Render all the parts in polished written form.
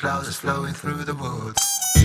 Claus is flowing through the woods.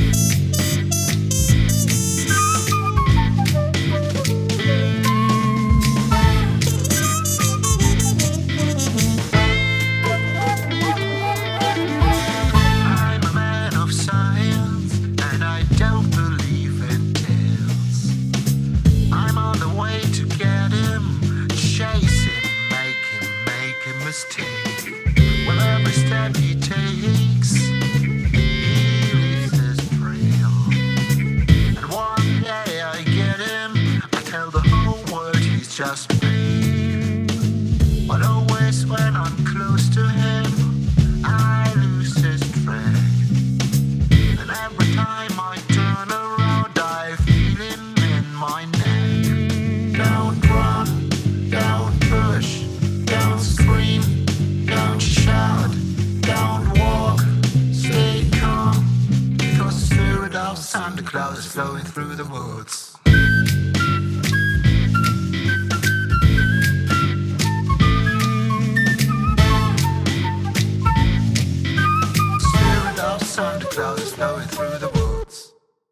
I'm a man of science, and I don't believe in tales. I'm on the way to get him, chase him, make him mistake. Well, every step he takes, he leaves his trail. And one day I get him, I tell the whole world he's just fake. But always when I'm close to him, I lose his track. And every time I turn around, I feel him in my neck. Don't run, don't push, don't scream, don't shout, don't walk, stay calm, because the spirit of Santa Claus is flowing through the woods. Spirit of Santa Claus is flowing through the woods.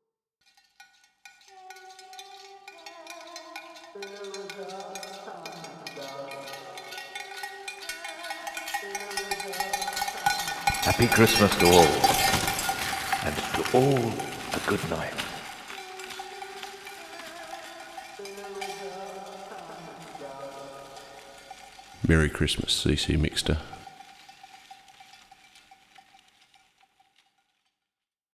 Happy Christmas to all, and to all a good night. Merry Christmas, CC Mixter.